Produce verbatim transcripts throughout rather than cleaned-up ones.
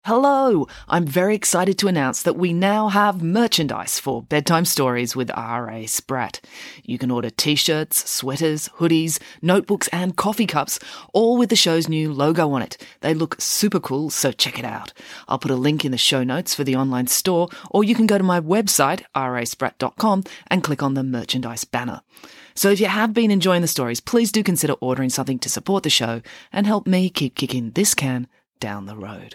Hello! I'm very excited to announce that we now have merchandise for Bedtime Stories with R A Spratt. You can order t-shirts, sweaters, hoodies, notebooks and coffee cups, all with the show's new logo on it. They look super cool, so check it out. I'll put a link in the show notes for the online store, or you can go to my website, r a spratt dot com, and click on the merchandise banner. So if you have been enjoying the stories, please do consider ordering something to support the show and help me keep kicking this can down the road.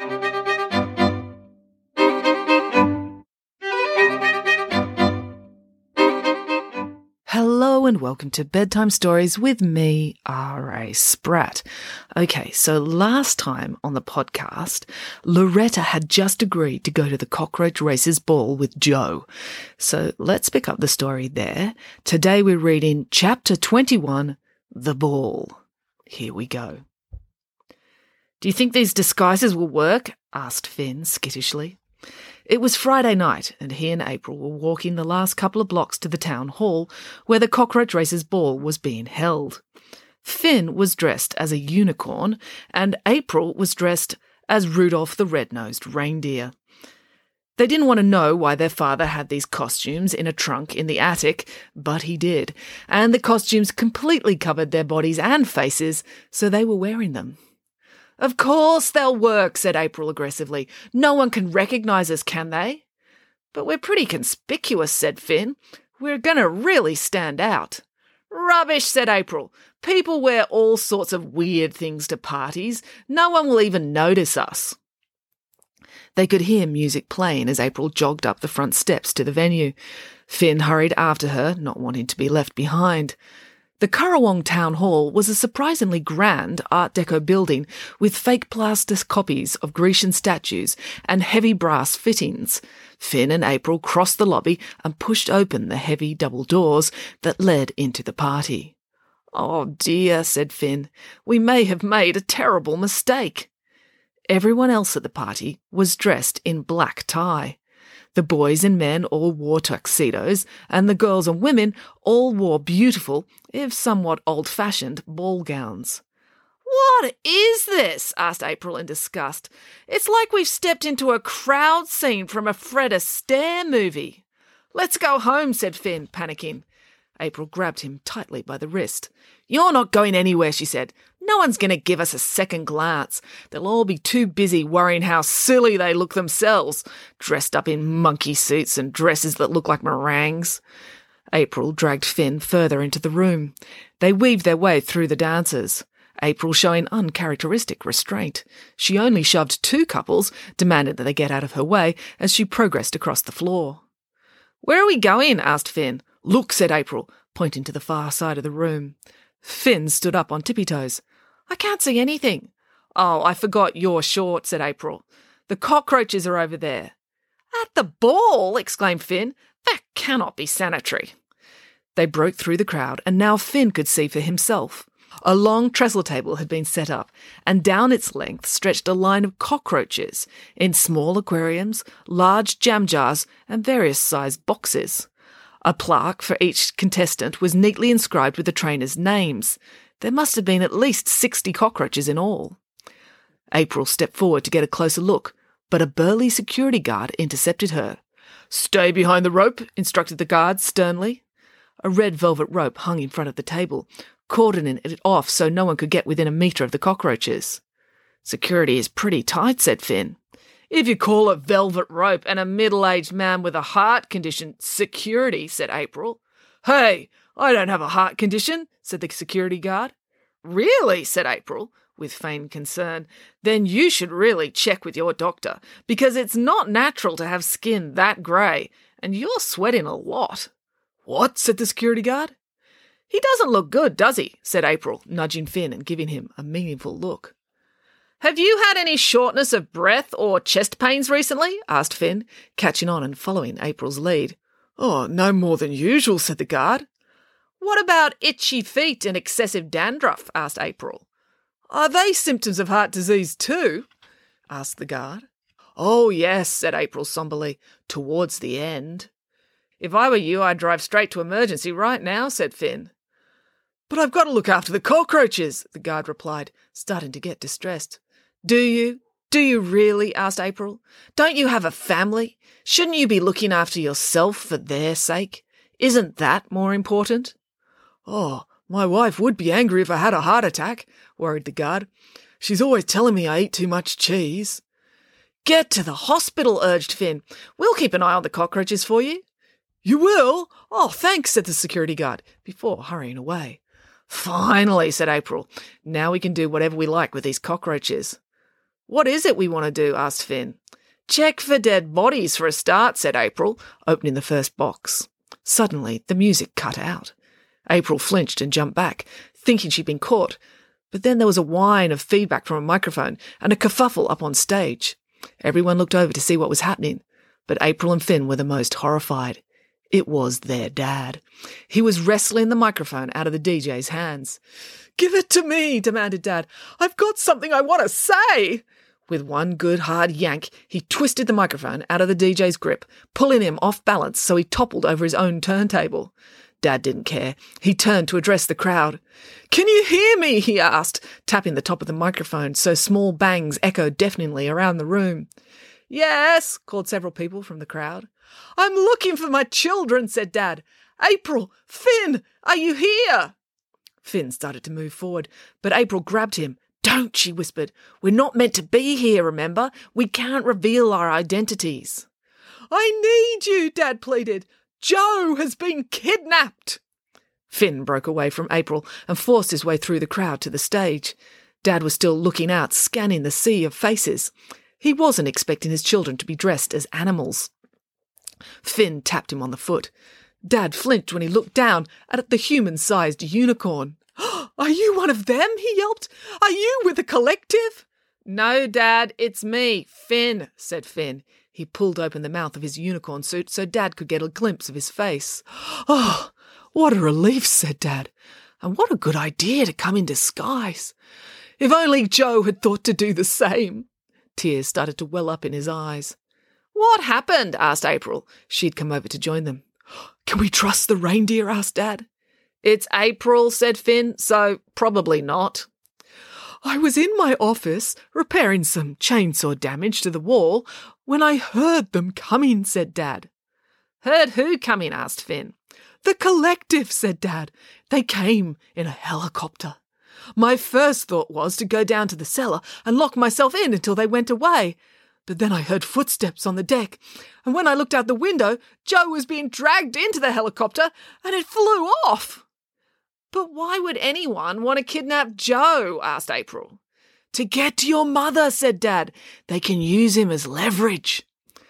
Hello and welcome to Bedtime Stories with me, R A Spratt. Okay, so last time on the podcast, Loretta had just agreed to go to the Cockroach Racers Ball with Joe. So let's pick up the story there. Today we're reading Chapter twenty-one, The Ball. Here we go. "Do you think these disguises will work?" asked Finn skittishly. It was Friday night, and he and April were walking the last couple of blocks to the town hall where the Cockroach Racers Ball was being held. Finn was dressed as a unicorn, and April was dressed as Rudolph the Red-Nosed Reindeer. They didn't want to know why their father had these costumes in a trunk in the attic, but he did, and the costumes completely covered their bodies and faces, so they were wearing them. "Of course they'll work," said April aggressively. "No one can recognise us, can they?" "But we're pretty conspicuous," said Finn. "We're going to really stand out." "Rubbish," said April. "People wear all sorts of weird things to parties. No one will even notice us." They could hear music playing as April jogged up the front steps to the venue. Finn hurried after her, not wanting to be left behind. The Currawong Town Hall was a surprisingly grand Art Deco building with fake plaster copies of Grecian statues and heavy brass fittings. Finn and April crossed the lobby and pushed open the heavy double doors that led into the party. "Oh dear," said Finn. "We may have made a terrible mistake." Everyone else at the party was dressed in black tie. The boys and men all wore tuxedos, and the girls and women all wore beautiful, if somewhat old-fashioned, ball gowns. "What is this?" asked April in disgust. "It's like we've stepped into a crowd scene from a Fred Astaire movie." "Let's go home," said Finn, panicking. April grabbed him tightly by the wrist. "You're not going anywhere," she said. "No one's going to give us a second glance. They'll all be too busy worrying how silly they look themselves, dressed up in monkey suits and dresses that look like meringues." April dragged Finn further into the room. They weaved their way through the dancers, April showing uncharacteristic restraint. She only shoved two couples, demanded that they get out of her way as she progressed across the floor. "Where are we going?" asked Finn. "Look," said April, pointing to the far side of the room. Finn stood up on tippy-toes. "I can't see anything." "Oh, I forgot you're short," said April. "The cockroaches are over there." "At the ball!" exclaimed Finn. "That cannot be sanitary." They broke through the crowd, and now Finn could see for himself. A long trestle table had been set up, and down its length stretched a line of cockroaches in small aquariums, large jam jars, and various sized boxes. A plaque for each contestant was neatly inscribed with the trainers' names. There must have been at least sixty cockroaches in all. April stepped forward to get a closer look, but a burly security guard intercepted her. "Stay behind the rope," instructed the guard sternly. A red velvet rope hung in front of the table, cordoning it off so no one could get within a metre of the cockroaches. "Security is pretty tight," said Finn. "If you call a velvet rope and a middle-aged man with a heart condition security," said April. "Hey, I don't have a heart condition," said the security guard. "Really?" said April, with feigned concern. "Then you should really check with your doctor, because it's not natural to have skin that grey, and you're sweating a lot." "What?" said the security guard. "He doesn't look good, does he?" said April, nudging Finn and giving him a meaningful look. "Have you had any shortness of breath or chest pains recently?" asked Finn, catching on and following April's lead. "Oh, no more than usual," said the guard. "What about itchy feet and excessive dandruff?" asked April. "Are they symptoms of heart disease too?" asked the guard. "Oh, yes," said April somberly, "towards the end." "If I were you, I'd drive straight to emergency right now," said Finn. "But I've got to look after the cockroaches," the guard replied, starting to get distressed. "Do you?" Do you really? Asked April. Don't you have a family? Shouldn't you be looking after yourself for their sake? Isn't that more important? Oh, my wife would be angry if I had a heart attack, worried the guard. She's always telling me I eat too much cheese. Get to the hospital, urged Finn. We'll keep an eye on the cockroaches for you. You will? Oh, thanks, said the security guard, before hurrying away. Finally, said April. Now we can do whatever we like with these cockroaches. What is it we want to do? Asked Finn. Check for dead bodies for a start, said April, opening the first box. Suddenly, the music cut out. April flinched and jumped back, thinking she'd been caught. But then there was a whine of feedback from a microphone and a kerfuffle up on stage. Everyone looked over to see what was happening, but April and Finn were the most horrified. It was their dad. He was wrestling the microphone out of the D J's hands. Give it to me, demanded Dad. I've got something I want to say. With one good hard yank, he twisted the microphone out of the D J's grip, pulling him off balance so he toppled over his own turntable. Dad didn't care. He turned to address the crowd. Can you hear me? He asked, tapping the top of the microphone so small bangs echoed deafeningly around the room. Yes, called several people from the crowd. I'm looking for my children, said Dad. April, Finn, are you here? Finn started to move forward, but April grabbed him. Don't, she whispered. We're not meant to be here, remember? We can't reveal our identities. I need you, Dad pleaded. Joe has been kidnapped. Finn broke away from April and forced his way through the crowd to the stage. Dad was still looking out, scanning the sea of faces. He wasn't expecting his children to be dressed as animals. Finn tapped him on the foot. Dad flinched when he looked down at the human-sized unicorn. Are you one of them? He yelped. Are you with the collective? No, Dad, it's me, Finn, said Finn. He pulled open the mouth of his unicorn suit so Dad could get a glimpse of his face. Oh, what a relief, said Dad. And what a good idea to come in disguise. If only Joe had thought to do the same. Tears started to well up in his eyes. What happened? Asked April. She'd come over to join them. Can we trust the reindeer? Asked Dad. It's April, said Finn, so probably not. I was in my office repairing some chainsaw damage to the wall when I heard them coming, said Dad. Heard who coming? Asked Finn. The collective, said Dad. They came in a helicopter. My first thought was to go down to the cellar and lock myself in until they went away. But then I heard footsteps on the deck, and when I looked out the window, Joe was being dragged into the helicopter and it flew off. But why would anyone want to kidnap Joe? Asked April. To get to your mother, said Dad. They can use him as leverage.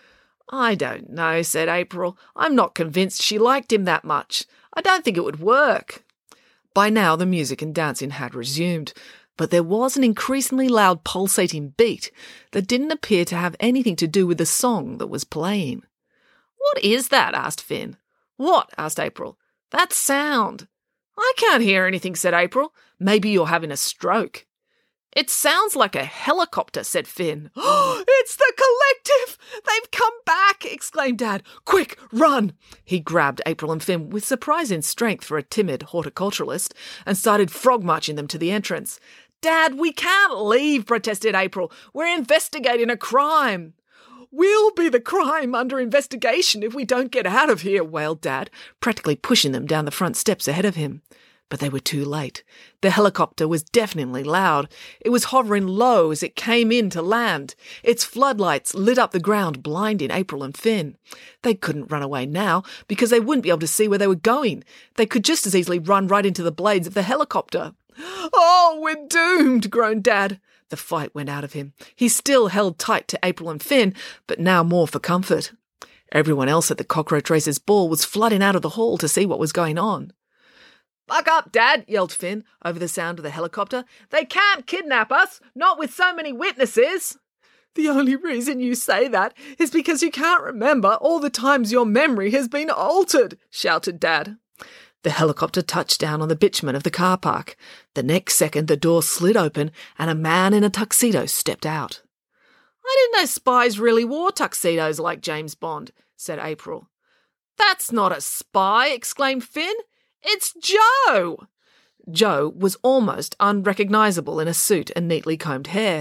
I don't know, said April. I'm not convinced she liked him that much. I don't think it would work. By now the music and dancing had resumed, but there was an increasingly loud pulsating beat that didn't appear to have anything to do with the song that was playing. What is that? Asked Finn. What? Asked April. That sound. I can't hear anything, said April. Maybe you're having a stroke. It sounds like a helicopter, said Finn. Oh, it's the collective! They've come back, exclaimed Dad. Quick, run! He grabbed April and Finn with surprising strength for a timid horticulturalist and started frog-marching them to the entrance. Dad, we can't leave, protested April. We're investigating a crime. We'll be the crime under investigation if we don't get out of here, wailed Dad, practically pushing them down the front steps ahead of him. But they were too late. The helicopter was deafeningly loud. It was hovering low as it came in to land. Its floodlights lit up the ground, blinding April and Finn. They couldn't run away now because they wouldn't be able to see where they were going. They could just as easily run right into the blades of the helicopter. Oh, we're doomed, groaned Dad. The fight went out of him. He still held tight to April and Finn, but now more for comfort. Everyone else at the Cockroach Racers Ball was flooding out of the hall to see what was going on. Buck up, Dad, yelled Finn over the sound of the helicopter. They can't kidnap us, not with so many witnesses. The only reason you say that is because you can't remember all the times your memory has been altered, shouted Dad. The helicopter touched down on the bitumen of the car park. The next second, the door slid open and a man in a tuxedo stepped out. I didn't know spies really wore tuxedos like James Bond, said April. That's not a spy, exclaimed Finn. It's Joe! Joe was almost unrecognisable in a suit and neatly combed hair.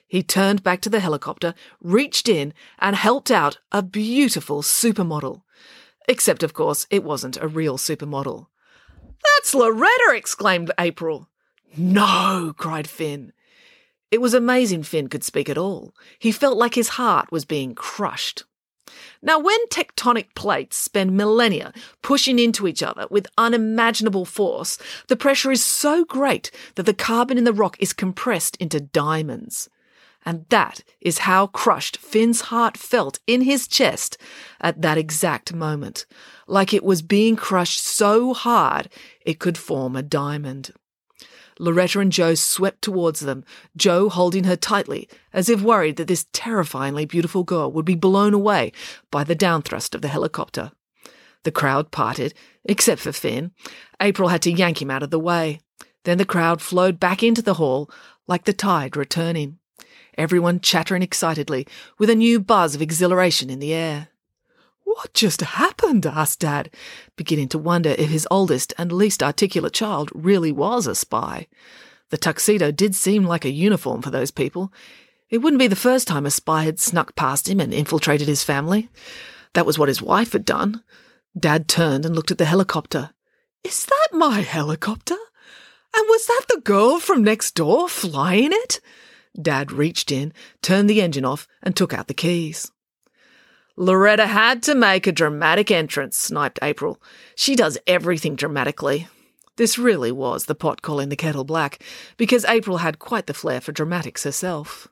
He turned back to the helicopter, reached in, and helped out a beautiful supermodel. Except, of course, it wasn't a real supermodel. "That's Loretta!" exclaimed April. "No!" cried Finn. It was amazing Finn could speak at all. He felt like his heart was being crushed. Now, when tectonic plates spend millennia pushing into each other with unimaginable force, the pressure is so great that the carbon in the rock is compressed into diamonds. And that is how crushed Finn's heart felt in his chest at that exact moment, like it was being crushed so hard it could form a diamond. Loretta and Joe swept towards them, Joe holding her tightly, as if worried that this terrifyingly beautiful girl would be blown away by the downthrust of the helicopter. The crowd parted, except for Finn. April had to yank him out of the way. Then the crowd flowed back into the hall, like the tide returning. Everyone chattering excitedly, with a new buzz of exhilaration in the air. "What just happened?" asked Dad, beginning to wonder if his oldest and least articulate child really was a spy. The tuxedo did seem like a uniform for those people. It wouldn't be the first time a spy had snuck past him and infiltrated his family. That was what his wife had done. Dad turned and looked at the helicopter. "Is that my helicopter? And was that the girl from next door flying it?" Dad reached in, turned the engine off, and took out the keys. "Loretta had to make a dramatic entrance," sniped April. "She does everything dramatically." This really was the pot calling the kettle black, because April had quite the flair for dramatics herself.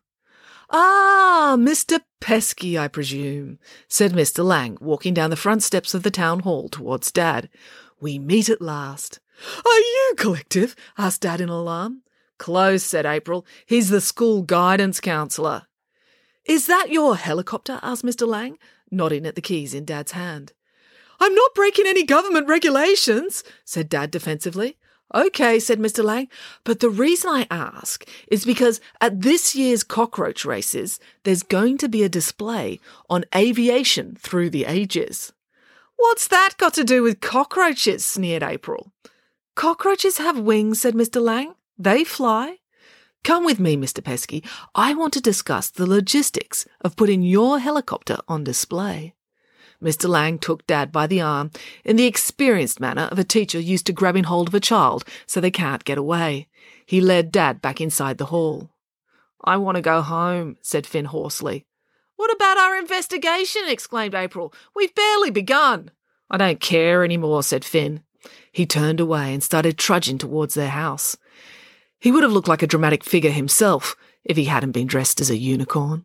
"Ah, Mister Pesky, I presume," said Mister Lang, walking down the front steps of the town hall towards Dad. "We meet at last." "Are you Collective?" asked Dad in alarm. "Close," said April. "He's the school guidance counsellor." "Is that your helicopter?" asked Mister Lang, nodding at the keys in Dad's hand. "I'm not breaking any government regulations," said Dad defensively. "OK," said Mister Lang, "but the reason I ask is because at this year's cockroach races, there's going to be a display on aviation through the ages." "What's that got to do with cockroaches?" sneered April. "Cockroaches have wings," said Mister Lang. "They fly. Come with me, Mister Pesky. I want to discuss the logistics of putting your helicopter on display." Mister Lang took Dad by the arm in the experienced manner of a teacher used to grabbing hold of a child so they can't get away. He led Dad back inside the hall. "I want to go home," said Finn hoarsely. "What about our investigation?" exclaimed April. "We've barely begun." "I don't care anymore," said Finn. He turned away and started trudging towards their house. He would have looked like a dramatic figure himself if he hadn't been dressed as a unicorn.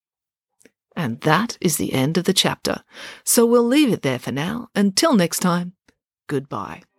And that is the end of the chapter, so we'll leave it there for now. Until next time, goodbye.